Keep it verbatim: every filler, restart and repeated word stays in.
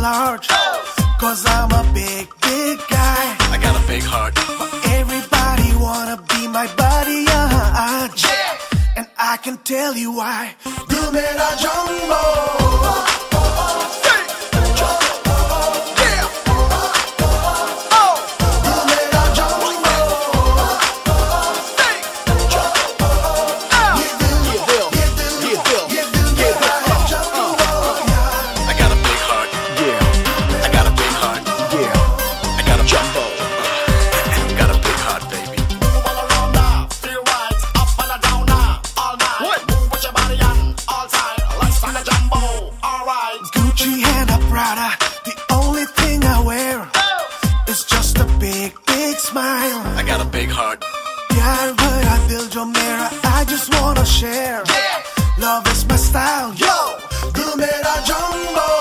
large. Cause I'm a big, big guy. I got a big heart. Everybody wanna be my buddy, uh-huh. Yeah. And I can tell you why. Du mera jumbo. The only thing I wear is just a big, big smile. I got a big heart. Pyar bhara dil jo mera, I just wanna share. Love is my style, yo. Du mera jumbo.